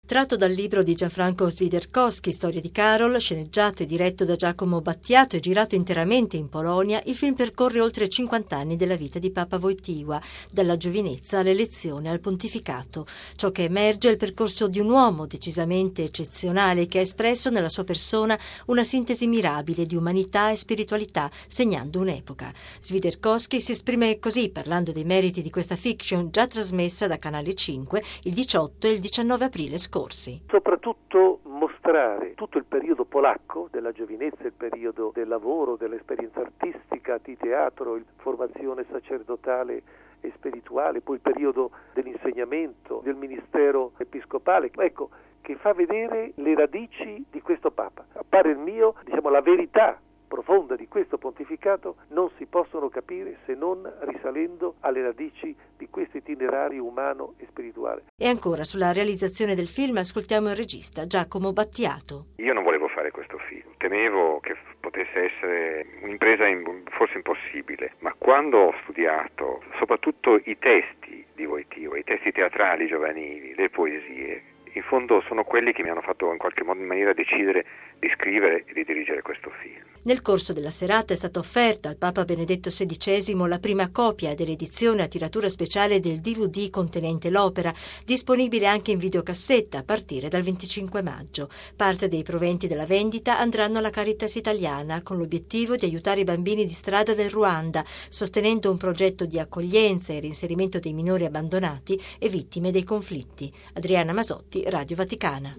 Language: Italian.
Tratto dal libro di Gianfranco Swiderkowski, Storia di Karol, sceneggiato e diretto da Giacomo Battiato e girato interamente in Polonia, il film percorre oltre 50 anni della vita di Papa Wojtyła, dalla giovinezza all'elezione al pontificato. Ciò che emerge è il percorso di un uomo decisamente eccezionale che ha espresso nella sua persona una sintesi mirabile di umanità e spiritualità, segnando un'epoca. Swiderkowski si esprime così parlando dei meriti di questa fiction già trasmessa da Canale 5 il 18 e il 19 aprile scorsi. Soprattutto mostrare tutto il periodo polacco della giovinezza, il periodo del lavoro, dell'esperienza artistica, di teatro, formazione sacerdotale e spirituale, poi il periodo dell'insegnamento, del ministero episcopale, ecco, che fa vedere le radici di questo Papa. A parer mio, la verità profonda di questo pontificato non si possono capire se non risalendo alle radici di questo itinerario umano e spirituale. E ancora sulla realizzazione del film ascoltiamo il regista Giacomo Battiato. Io non volevo fare questo film, temevo che potesse essere un'impresa forse impossibile, ma quando ho studiato soprattutto i testi di Wojtyła, i testi teatrali giovanili, le poesie, in fondo sono quelli che mi hanno fatto in qualche modo in maniera decidere di scrivere e di dirigere questo film. Nel corso della serata è stata offerta al Papa Benedetto XVI la prima copia dell'edizione a tiratura speciale del DVD contenente l'opera, disponibile anche in videocassetta a partire dal 25 maggio. Parte dei proventi della vendita andranno alla Caritas Italiana, con l'obiettivo di aiutare i bambini di strada del Ruanda, sostenendo un progetto di accoglienza e reinserimento dei minori abbandonati e vittime dei conflitti. Adriana Masotti, Radio Vaticana.